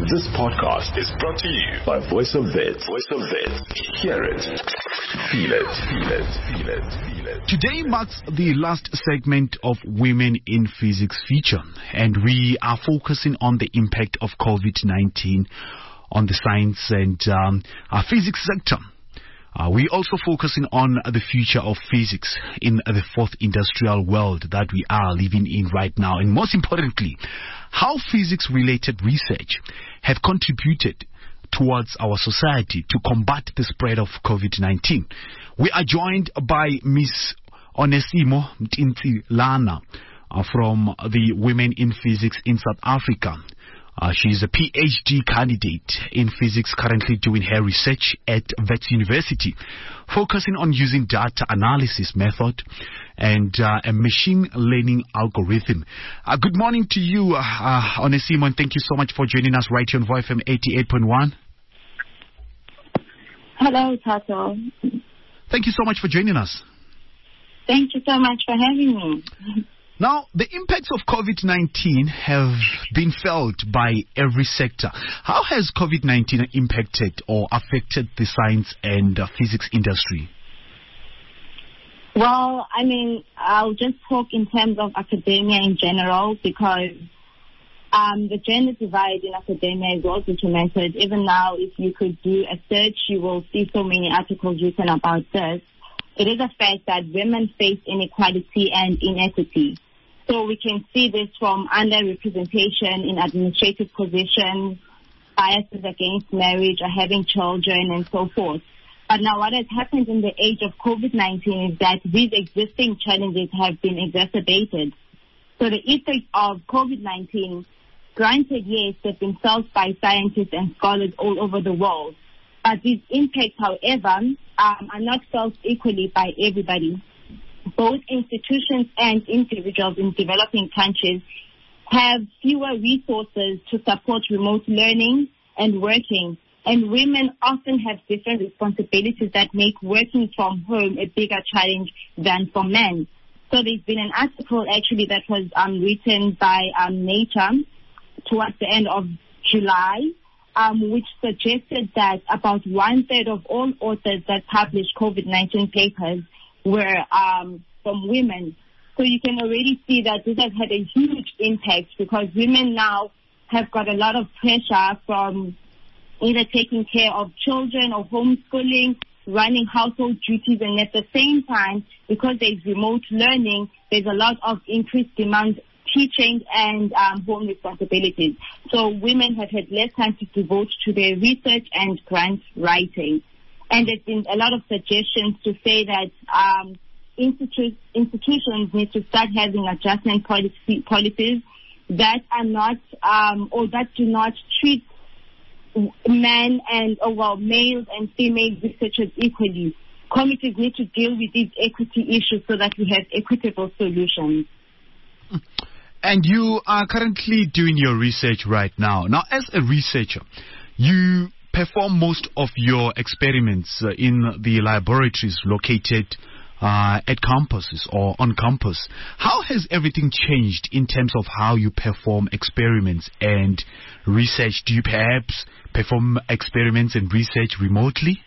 This podcast is brought to you by Voice of Vets. Voice of Vets. Hear it. Feel it. Feel it. Feel it. Feel it. Today marks the last segment of Women in Physics feature, and we are focusing on the impact of COVID-19 on the science and physics sector. We're also focusing on the future of physics in the fourth industrial world that we are living in right now. And most importantly, how physics-related research have contributed towards our society to combat the spread of COVID-19. We are joined by Ms. Onesimo Mtintilana from the Women in Physics in South Africa. She's a PhD candidate in physics, currently doing her research at Wits University, focusing on using data analysis method and a machine learning algorithm. Good morning to you, Onesimo, and thank you so much for joining us right here on VoFM 88.1. Hello, Tato. Thank you so much for joining us. Thank you so much for having me. Now, the impacts of COVID-19 have been felt by every sector. How has COVID-19 impacted or affected the science and physics industry? Well, I'll just talk in terms of academia in general, because the gender divide in academia is well documented. Even now, if you could do a search, you will see so many articles written about this. It is a fact that women face inequality and inequity. So we can see this from underrepresentation in administrative positions, biases against marriage or having children, and so forth. But now what has happened in the age of COVID-19 is that these existing challenges have been exacerbated. So the effects of COVID-19, granted, yes, they've been felt by scientists and scholars all over the world. But these impacts, however, are not felt equally by everybody. Both institutions and individuals in developing countries have fewer resources to support remote learning and working, and women often have different responsibilities that make working from home a bigger challenge than for men. So there's been an article actually that was written by Nature towards the end of July, which suggested that about 1/3 of all authors that published COVID-19 papers were from women. So you can already see that this has had a huge impact, because women now have got a lot of pressure from either taking care of children or homeschooling, running household duties, and at the same time, because there's remote learning, there's a lot of increased demand teaching and home responsibilities. So women have had less time to devote to their research and grant writing. And there's been a lot of suggestions to say that institutions need to start having adjustment policies that are not or that do not treat men and males and female researchers equally. Committees need to deal with these equity issues so that we have equitable solutions. And you are currently doing your research right now. Now, as a researcher, you perform most of your experiments in the laboratories located at campuses or on campus. How has everything changed in terms of how you perform experiments and research? Do you perhaps perform experiments and research remotely?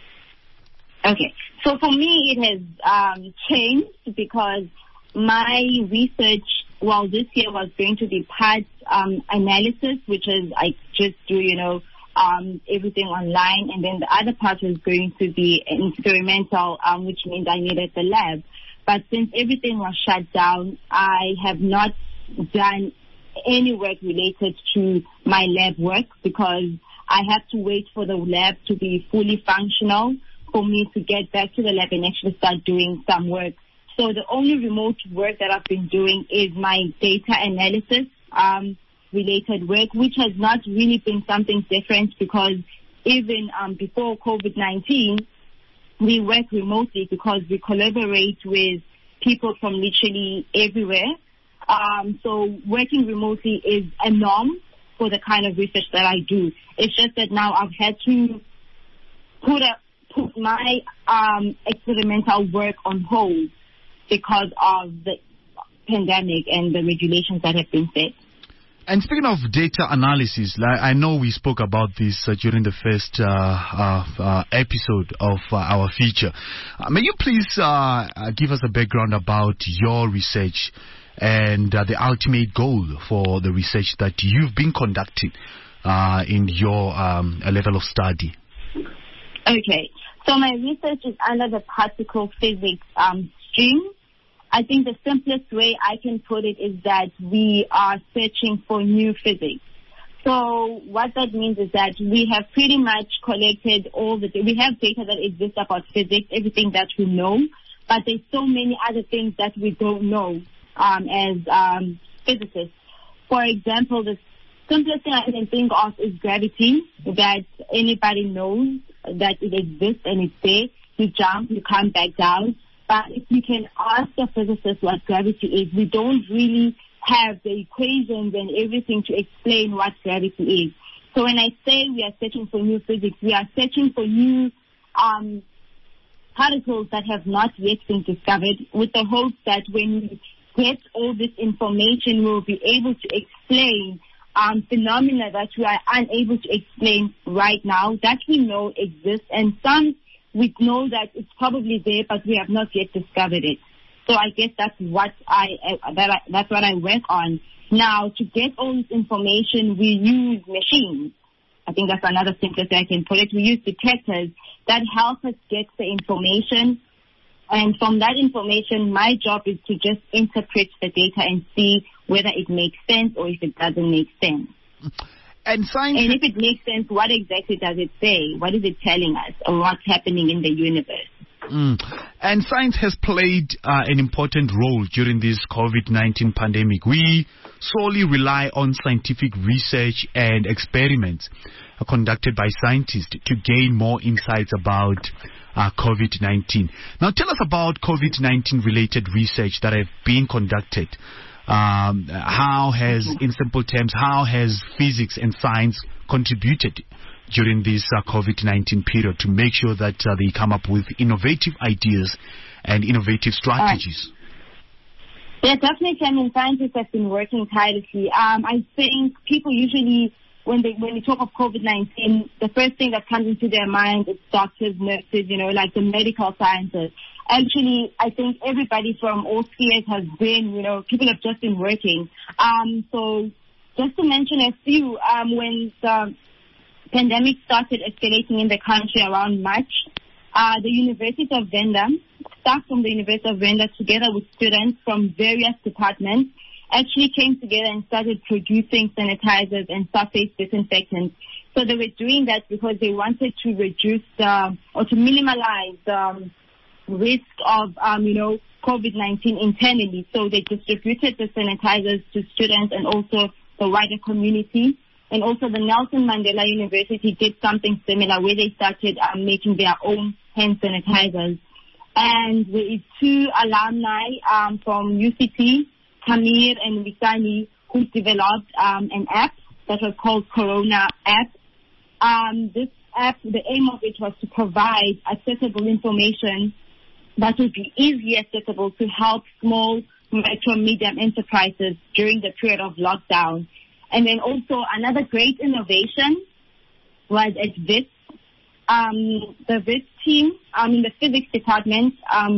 Okay, so for me it has changed, because my research, this year was going to be part analysis, which is I just do, everything online, and then the other part was going to be experimental, which means I needed the lab. But since everything was shut down, I have not done any work related to my lab work, because I have to wait for the lab to be fully functional for me to get back to the lab and actually start doing some work. So the only remote work that I've been doing is my data analysis related work, which has not really been something different, because even before COVID-19, we work remotely because we collaborate with people from literally everywhere. So working remotely is a norm for the kind of research that I do. It's just that now I've had to put my experimental work on hold because of the pandemic and the regulations that have been set. And speaking of data analysis, I know we spoke about this during the first episode of our feature. May you please give us a background about your research and the ultimate goal for the research that you've been conducting in your level of study? Okay, so my research is under the particle physics stream. I think the simplest way I can put it is that we are searching for new physics. So what that means is that we have pretty much collected we have data that exists about physics, everything that we know, but there's so many other things that we don't know as physicists. For example, the simplest thing I can think of is gravity, that anybody knows that it exists and it's there. You jump, you come back down. But if you can ask a physicist what gravity is, we don't really have the equations and everything to explain what gravity is. So when I say we are searching for new physics, we are searching for new particles that have not yet been discovered, with the hope that when we get all this information, we'll be able to explain phenomena that we are unable to explain right now, that we know exist, and some we know that it's probably there, but we have not yet discovered it. So I guess that's what that's what I work on. Now, to get all this information, we use machines. I think that's another simplest way I can put it. We use detectors that help us get the information. And from that information, my job is to just interpret the data and see whether it makes sense or if it doesn't make sense. And if it makes sense, what exactly does it say? What is it telling us, or what's happening in the universe? And science has played an important role during this COVID-19 pandemic. We solely rely on scientific research and experiments conducted by scientists to gain more insights about COVID-19. Now, tell us about COVID-19 related research that have been conducted. In simple terms, how has physics and science contributed during this COVID-19 period to make sure that they come up with innovative ideas and innovative strategies? Yeah, definitely. I mean, scientists have been working tirelessly. I think people usually, when they talk of COVID-19, the first thing that comes into their mind is doctors, nurses, like the medical sciences. Actually, I think everybody from all spheres has been, people have just been working. So just to mention a few, when the pandemic started escalating in the country around March, the University of Venda, staff from the University of Venda together with students from various departments actually came together and started producing sanitizers and surface disinfectants. So they were doing that because they wanted to reduce or to minimize the risk of, COVID-19 internally. So they distributed the sanitizers to students and also the wider community. And also the Nelson Mandela University did something similar where they started making their own hand sanitizers. And there is two alumni from UCT, Kamir and Wisani, who developed an app that was called Corona app. This app, the aim of it was to provide accessible information that would be easily accessible to help small, micro, medium enterprises during the period of lockdown. And then also another great innovation was at WITS. The WITS team in the physics department,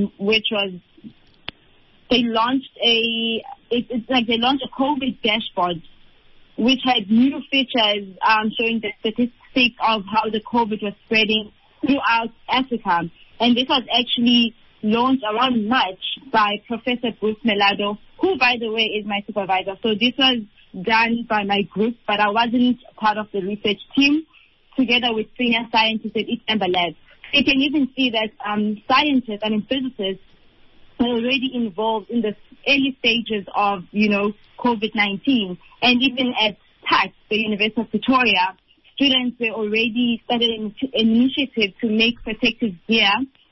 they launched a COVID dashboard, which had new features showing the statistics of how the COVID was spreading throughout Africa. And this was actually launched around March by Professor Bruce Melado, who, by the way, is my supervisor. So this was done by my group, but I wasn't part of the research team, together with senior scientists at each member lab. You can even see that physicists are already involved in the early stages of, COVID-19. And even at TAC, the University of Pretoria, students were already started an initiative to make protective gear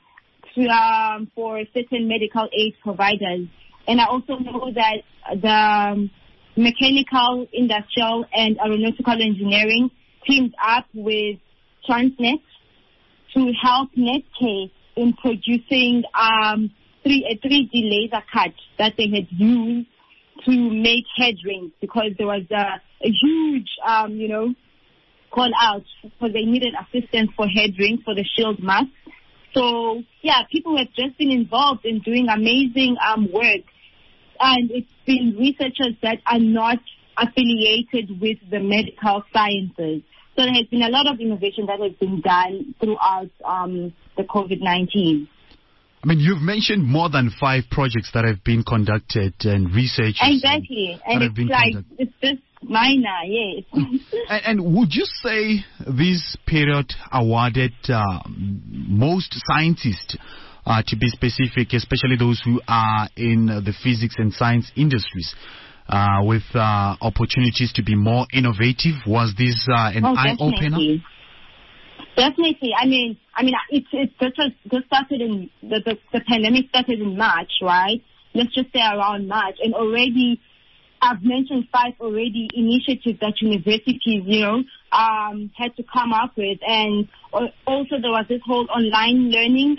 for certain medical aid providers. And I also know that the mechanical, industrial, and aeronautical engineering teamed up with Transnet to help Netcare in producing a 3D laser cut that they had used to make head rings because there was a huge, call out because they needed assistance for head rings for the shield masks. So, yeah, people have just been involved in doing amazing work. And it's been researchers that are not affiliated with the medical sciences. So there has been a lot of innovation that has been done throughout the COVID-19. I mean, you've mentioned more than 5 projects that have been conducted and research. Exactly. And it's like, it's just minor, yes. and would you say this period awarded most scientists, to be specific, especially those who are in the physics and science industries, with opportunities to be more innovative? Was this an eye-opener? Definitely. I mean, it just started in the pandemic started in March, right? Let's just say around March, and already I've mentioned 5 already initiatives that universities, had to come up with, and also there was this whole online learning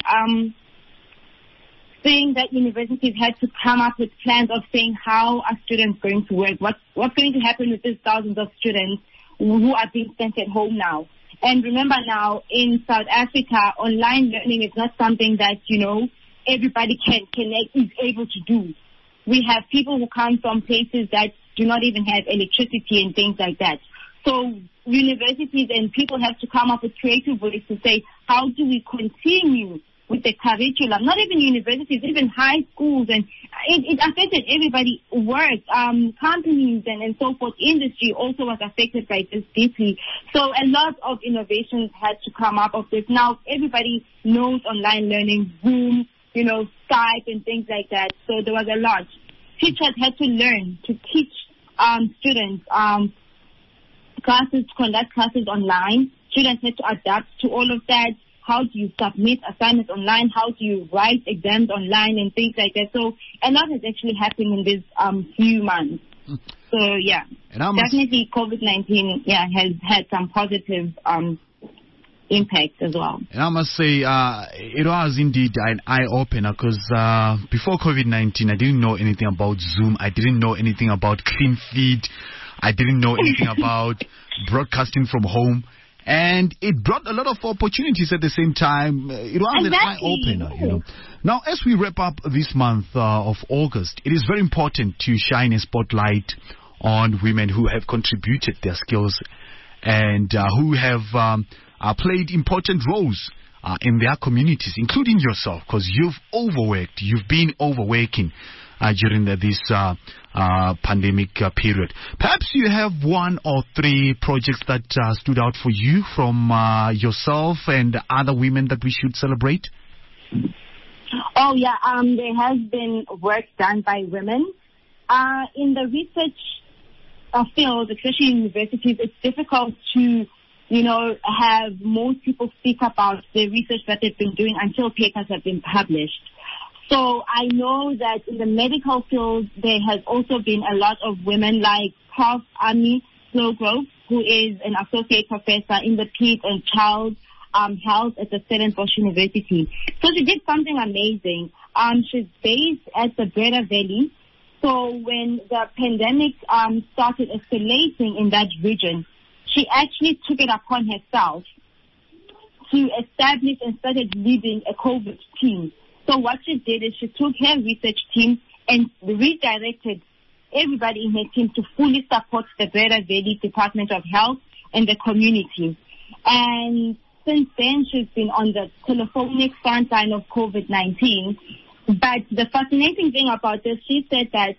thing that universities had to come up with plans of saying how are students going to work, what's going to happen with these thousands of students who are being sent at home now. And remember now, in South Africa, online learning is not something that, everybody is able to do. We have people who come from places that do not even have electricity and things like that. So universities and people have to come up with creative ways to say, how do we continue with the curriculum? Not even universities, even high schools, and it affected everybody. Work, companies, and so forth. Industry also was affected by this deeply. So a lot of innovations had to come up of this. Now everybody knows online learning, Zoom, Skype and things like that. So there was a lot. Teachers had to learn to teach students classes, conduct classes online. Students had to adapt to all of that. How do you submit assignments online? How do you write exams online and things like that? So a lot has actually happened in these few months. So, yeah, definitely COVID-19 has had some positive impact as well. And I must say, it was indeed an eye-opener because before COVID-19, I didn't know anything about Zoom. I didn't know anything about CleanFeed. I didn't know anything about broadcasting from home. And it brought a lot of opportunities at the same time. It was an eye-opener, Now, as we wrap up this month of August, it is very important to shine a spotlight on women who have contributed their skills and who have played important roles in their communities, including yourself, because you've been overworking during this pandemic period. Perhaps you have 1 or 3 projects that stood out for you from yourself and other women that we should celebrate? Oh, yeah. There has been work done by women. In the research field, especially in universities, it's difficult to have most people speak about the research that they've been doing until papers have been published. So I know that in the medical field, there has also been a lot of women like Prof. Ami Slowgrove, who is an associate professor in the Peds and Child Health at the Stellenbosch University. So she did something amazing. She's based at the Breda Valley. So when the pandemic started escalating in that region, she actually took it upon herself to establish and started leading a COVID team. So what she did is she took her research team and redirected everybody in her team to fully support the Breda Valley Department of Health and the community. And since then, she's been on the telephonic front line of COVID-19. But the fascinating thing about this, she said that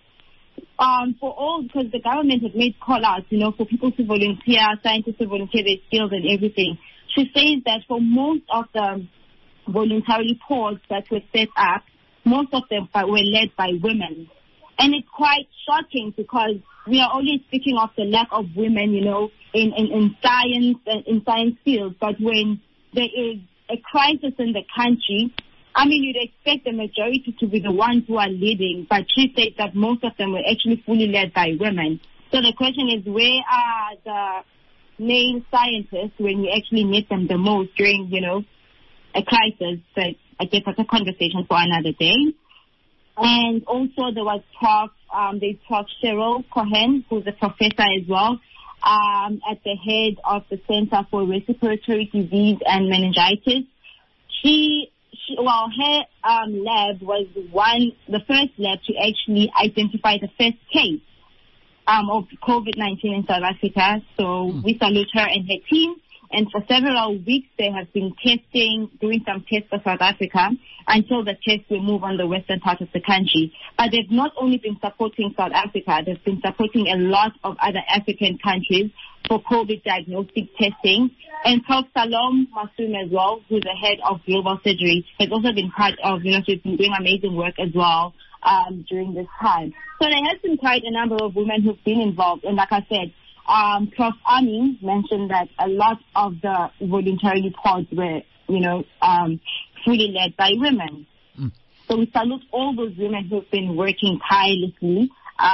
because the government had made call-outs, for people to volunteer, scientists to volunteer their skills and everything. She says that for most of the voluntary pods that were set up, most of them were led by women. And it's quite shocking because we are always speaking of the lack of women, in science and in science fields. But when there is a crisis in the country, you'd expect the majority to be the ones who are leading. But she said that most of them were actually fully led by women. So the question is, where are the male scientists when we actually need them the most during, a crisis? But I guess that's a conversation for another day. And also there was Prof. Cheryl Cohen, who's a professor as well, at the head of the Center for Respiratory Disease and Meningitis. Her lab was the first lab to actually identify the first case of COVID-19 in South Africa. So we salute her and her team. And for several weeks, they have been doing some tests for South Africa until the tests will move on the western part of the country. But they've not only been supporting South Africa, they've been supporting a lot of other African countries for COVID diagnostic testing. And Prof. Salom Masoom as well, who's the head of global surgery, has also been part of, she's been doing amazing work as well during this time. So there has been quite a number of women who've been involved. And like I said, Prof. Amin mentioned that a lot of the voluntary pods were, fully led by women. So we salute all those women who've been working tirelessly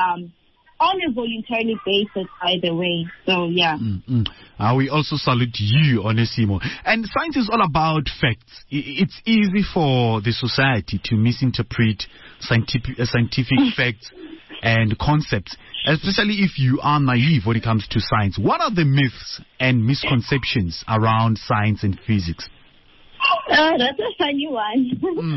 on a voluntary basis, by the way. So, yeah. We also salute you, Onesimo. And science is all about facts. It's easy for the society to misinterpret scientific facts and concepts, especially if you are naive when it comes to science. What are the myths and misconceptions around science and physics? That's a funny one.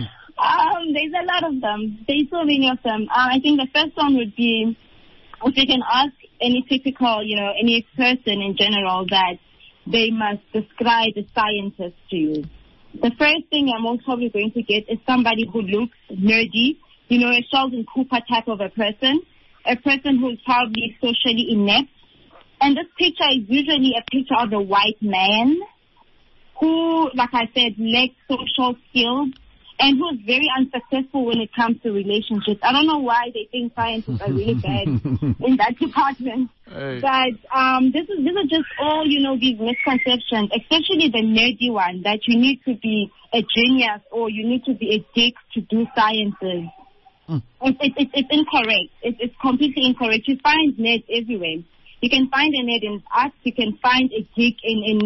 There's a lot of them. There's so many of them. I think the first one would be, if you can ask any typical, any person in general that they must describe a scientist to you. The first thing I'm most probably going to get is somebody who looks nerdy, a Sheldon Cooper type of a person who's probably socially inept. And this picture is usually a picture of a white man who, like I said, lacks social skills and who's very unsuccessful when it comes to relationships. I don't know why they think scientists are really bad in that department. Hey. But this is just all, these misconceptions, especially the nerdy one, that you need to be a genius or you need to be a dick to do sciences. It's incorrect. It's completely incorrect. You find nerds everywhere. You can find a nerd in arts. You can find a geek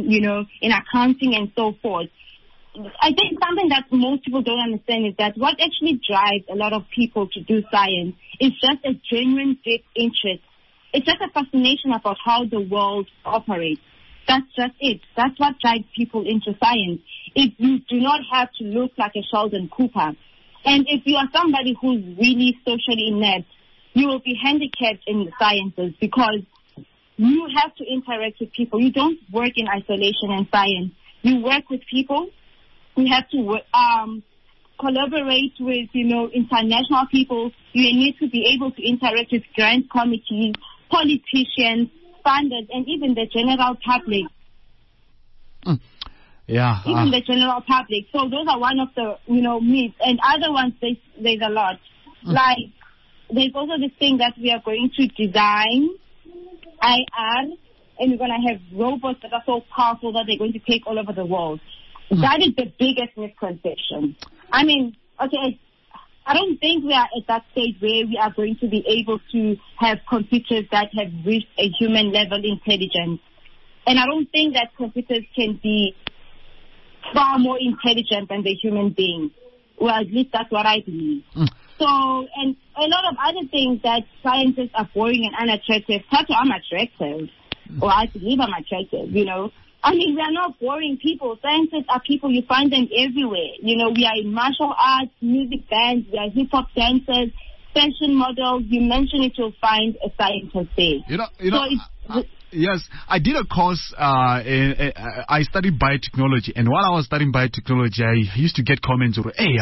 in accounting and so forth. I think something that most people don't understand is that what actually drives a lot of people to do science is just a genuine deep interest. It's just a fascination about how the world operates. That's just it. That's what drives people into science. If you do not have to look like a Sheldon Cooper, and if you are somebody who's really socially inept, you will be handicapped in the sciences because you have to interact with people. You don't work in isolation in science. You work with people. You have to collaborate with, international people. You need to be able to interact with grant committees, politicians, funders, and even the general public. Yeah. Even the general public. So those are one of the, myths. And other ones, there's a lot. Like, there's also this thing that we are going to design IR, and we're going to have robots that are so powerful that they're going to take all over the world. That is the biggest misconception. I mean, okay, I don't think we are at that stage where we are going to be able to have computers that have reached a human level intelligence. And I don't think that computers can be far more intelligent than the human being. Well, at least that's what I believe. So, and a lot of other things that scientists are boring and unattractive. Tato, I'm attractive. Or I believe I'm attractive, I mean, we are not boring people. Scientists are people. You find them everywhere. We are in martial arts, music bands, we are hip-hop dancers, fashion models. You mention it, you'll find a scientist there. Yes, I did a course. I studied biotechnology, and while I was studying biotechnology, I used to get comments over, "Hey,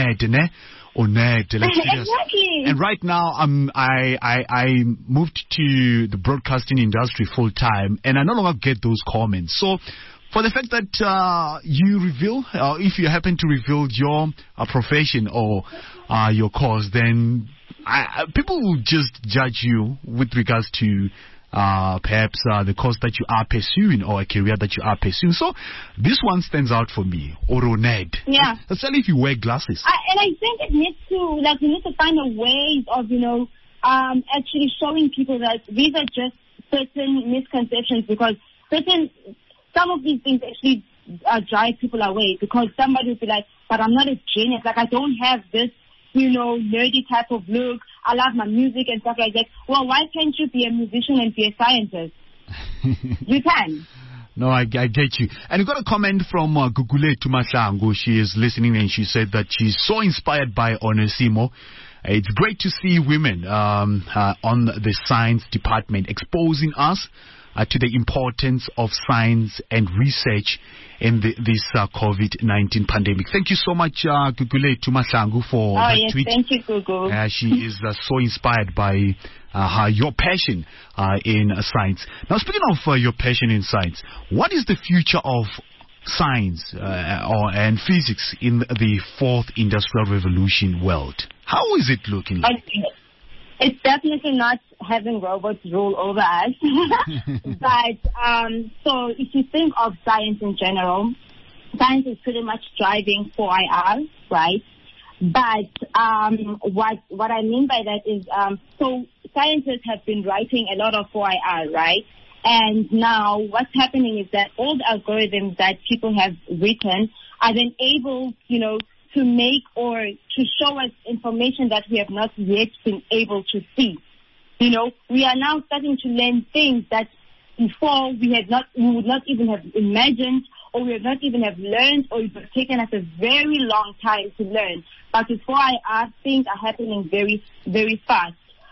exactly. And right now, I moved to the broadcasting industry full time, and I no longer get those comments. So, for the fact that you reveal, if you happen to reveal your profession or your course, then people will just judge you with regards to perhaps the course that you are pursuing or a career that you are pursuing. So this one stands out for me, Oroned. Yeah. Especially if you wear glasses. And I think it needs to, we need to find a way of, actually showing people that these are just certain misconceptions, because some of these things actually drive people away, because somebody will be like, but I'm not a genius. Like, I don't have this, nerdy type of look. I love my music and stuff like that. Well, why can't you be a musician and be a scientist? You can. No, I get you. And you got a comment from Gugule Tumashango. She is listening and she said that she's so inspired by Onesimo. It's great to see women on the science department exposing us to the importance of science and research in this COVID-19 pandemic. Thank you so much, Gugule Tumashangu, for that tweet. Thank you, Gugu. She is so inspired by your passion in science. Now, speaking of your passion in science, what is the future of science and physics in the fourth industrial revolution world? How is it looking like? It's definitely not having robots rule over us. But so if you think of science in general, science is pretty much driving 4IR, right? But what I mean by that is, so scientists have been writing a lot of 4IR, right? And now what's happening is that all the algorithms that people have written are then able, to make or to show us information that we have not yet been able to see. We are now starting to learn things that before we would not even have imagined, or we would not even have learned, or it would have taken us a very long time to learn. But before things are happening very, very fast.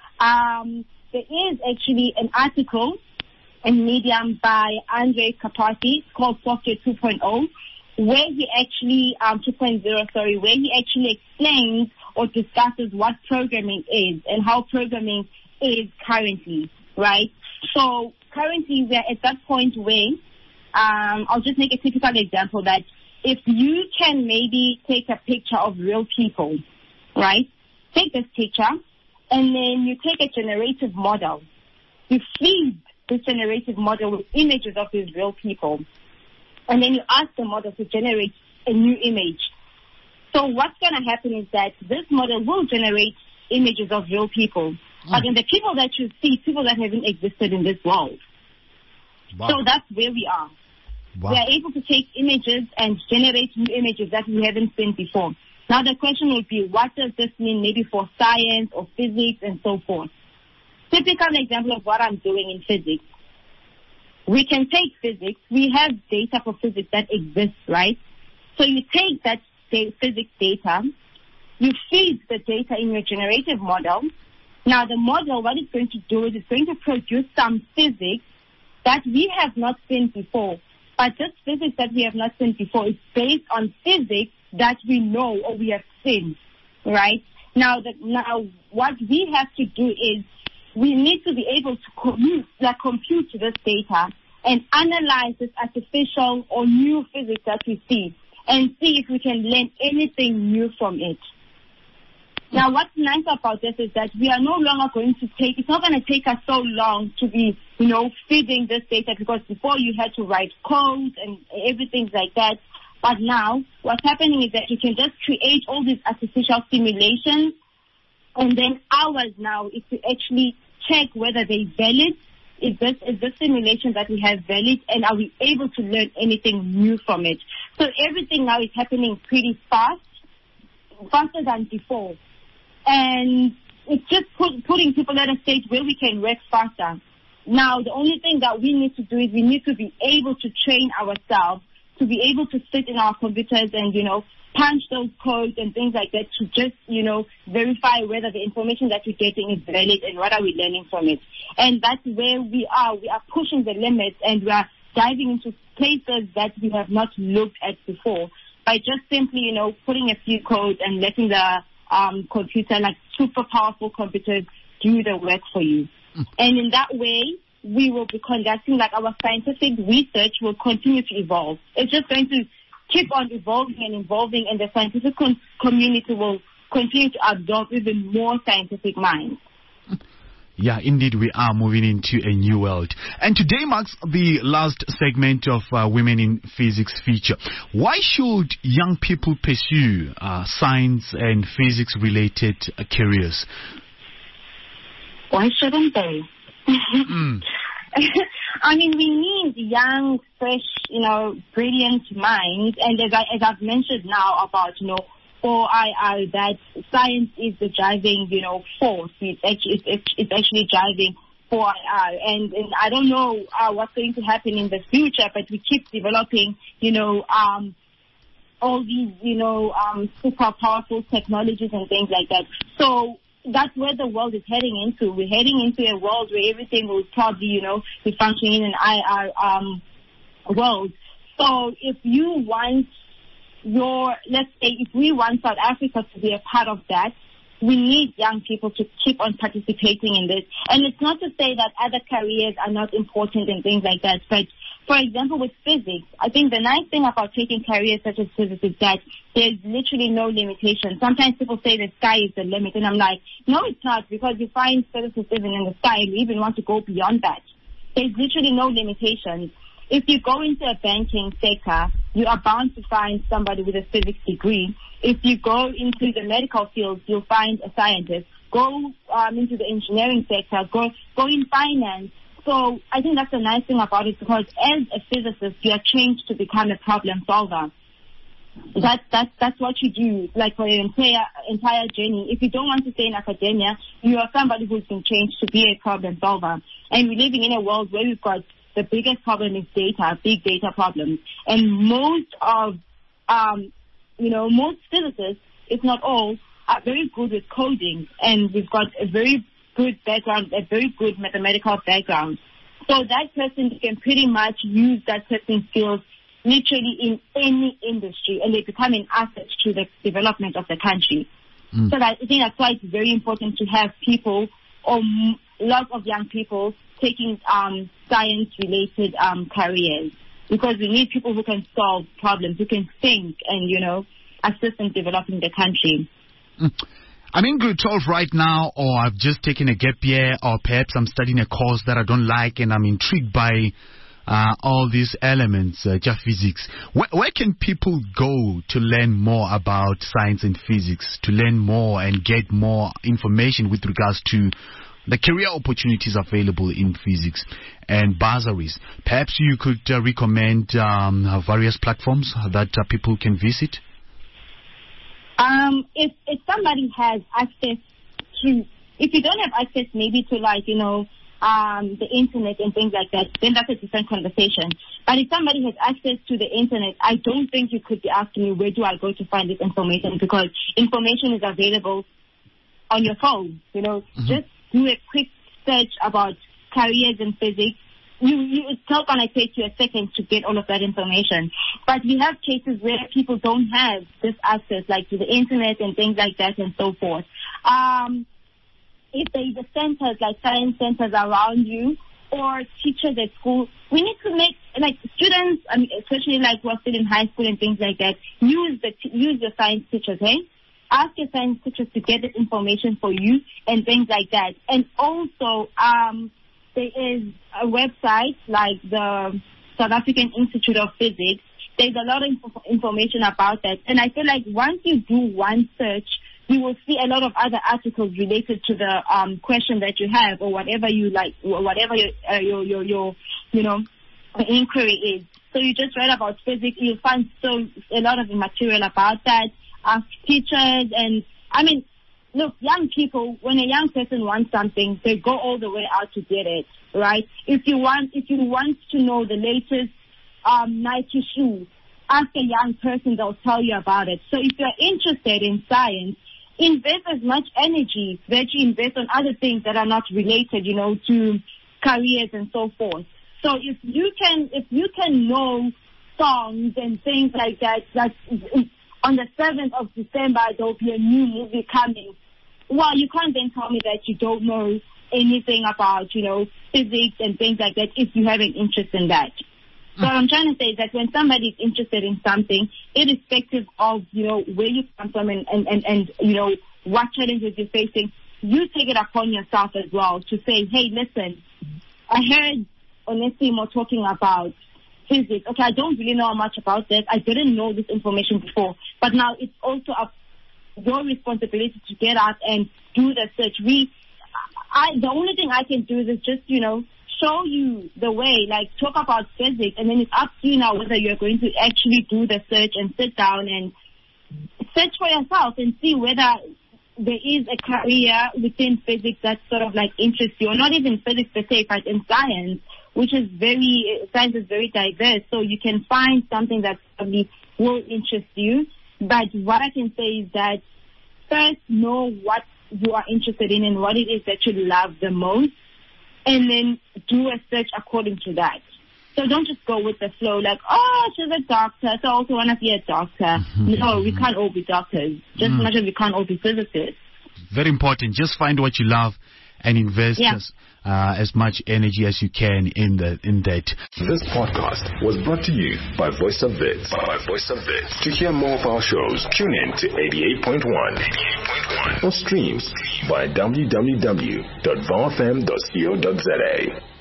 There is actually an article in Medium by Andre Karpathy called Software 2.0, where he actually, 2.0, where he actually explains or discusses what programming is and how programming is currently, right? So currently we're at that point where, I'll just make a typical example that if you can maybe take a picture of real people, right? Take this picture and then you take a generative model. You feed this generative model with images of these real people. And then you ask the model to generate a new image. So what's going to happen is that this model will generate images of real people. But then the people that you see, people that haven't existed in this world. Wow. So that's where we are. Wow. We are able to take images and generate new images that we haven't seen before. Now the question would be, what does this mean maybe for science or physics and so forth? Typical example of what I'm doing in physics. We can take physics. We have data for physics that exists, right? So you take that physics data, you feed the data in your generative model. Now the model, what it's going to do is it's going to produce some physics that we have not seen before. But this physics that we have not seen before is based on physics that we know or we have seen, right? Now what we have to do is we need to be able to compute this data and analyze this artificial or new physics that we see and see if we can learn anything new from it. Now, what's nice about this is that we are no longer going to it's not going to take us so long to be, feeding this data, because before you had to write code and everything like that. But now, what's happening is that you can just create all these artificial simulations, and then ours now is to actually check whether they're valid. Is this simulation that we have valid, and are we able to learn anything new from it? So everything now is happening pretty fast, faster than before. And it's just putting people at a stage where we can work faster. Now, the only thing that we need to do is we need to be able to train ourselves to be able to sit in our computers and, punch those codes and things like that to just, verify whether the information that we're getting is valid and what are we learning from it. And that's where we are. We are pushing the limits and we are diving into places that we have not looked at before by just simply, putting a few codes and letting the computer, like super powerful computers, do the work for you. And in that way, we will be conducting, our scientific research will continue to evolve. It's just going to keep on evolving and evolving, and the scientific community will continue to absorb even more scientific minds. Yeah, indeed, we are moving into a new world. And today marks the last segment of Women in Physics feature. Why should young people pursue science and physics-related careers? Why shouldn't they? I mean, we need young, fresh, brilliant minds. And as I've mentioned now about, 4IR, that science is the driving, force. It's actually driving for and I don't know what's going to happen in the future, but we keep developing, all these, super powerful technologies and things like that. So that's where the world is heading into. We're heading into a world where everything will probably, be functioning in an IR world. So if you want let's say, if we want South Africa to be a part of that, we need young people to keep on participating in this. And it's not to say that other careers are not important and things like that, but for example, with physics, I think the nice thing about taking careers such as physics is that there's literally no limitation. Sometimes people say the sky is the limit, and I'm like, no, it's not, because you find physicists even in the sky, and we even want to go beyond that. There's literally no limitations. If you go into a banking sector, you are bound to find somebody with a physics degree. If you go into the medical field, you'll find a scientist. Go into the engineering sector, go in finance. So I think that's the nice thing about it, because as a physicist, you are trained to become a problem solver. That's what you do, like for your entire journey. If you don't want to stay in academia, you are somebody who's been trained to be a problem solver. And we're living in a world where we've got the biggest problem is data, big data problems. And most physicists, if not all, are very good with coding. And we've got a very good background, a very good mathematical background. So that person can pretty much use that person's skills literally in any industry, and they become an asset to the development of the country. So I think that's why it's very important to have people, or lots of young people, taking science-related careers, because we need people who can solve problems, who can think and, assist in developing the country. I'm in grade 12 right now, or I've just taken a gap year, or perhaps I'm studying a course that I don't like, and I'm intrigued by all these elements, just physics. Where can people go to learn more about science and physics, to learn more and get more information with regards to the career opportunities available in physics and bursaries? Perhaps you could recommend various platforms that people can visit? If somebody has access to, if you don't have access maybe to the internet and things like that, then that's a different conversation. But if somebody has access to the internet, I don't think you could be asking me, where do I go to find this information? Because information is available on your phone. Just do a quick search about careers in physics. It's not going to take you a second to get all of that information. But we have cases where people don't have this access, like to the internet and things like that and so forth. If there is a centers, like science centers around you, or teachers at school, we need to make, students, especially who are still in high school and things like that, use your science teachers, hey? Ask your science teachers to get this information for you and things like that. And also, there is a website like the South African Institute of Physics. There's a lot of information about that. And I feel like once you do one search, you will see a lot of other articles related to the question that you have, or whatever you like, whatever your inquiry is. So you just read about physics, you'll find a lot of material about that. Ask teachers, and look, young people, when a young person wants something, they go all the way out to get it, right? If you want to know the latest Nike shoe, ask a young person, they'll tell you about it. So if you're interested in science, invest as much energy that you invest on other things that are not related, to careers and so forth. So if you can know songs and things like that, on the 7th of December, there'll be a new movie coming. Well, you can't then tell me that you don't know anything about, physics and things like that if you have an interest in that. So what I'm trying to say is that when somebody is interested in something, irrespective of, where you come from and what challenges you're facing, you take it upon yourself as well to say, hey, listen, I heard Onesimo talking about physics. Okay, I don't really know much about that. I didn't know this information before. But now it's also your responsibility to get out and do the search. The only thing I can do is just, show you the way, talk about physics, and then it's up to you now whether you're going to actually do the search and sit down and search for yourself and see whether there is a career within physics that sort of like interests you, or not even physics per se, but in science, science is very diverse, so you can find something that probably will interest you. But what I can say is that first know what you are interested in and what it is that you love the most, and then do a search according to that. So don't just go with the flow like, oh, she's a doctor, so I also want to be a doctor. No, we can't all be doctors, just as much as we can't all be physicists. Very important. Just find what you love and invest as much energy as you can in that. This podcast was brought to you by Voice of Wits. To hear more of our shows, tune in to 88.1 or streams via www.vowfm.co.za.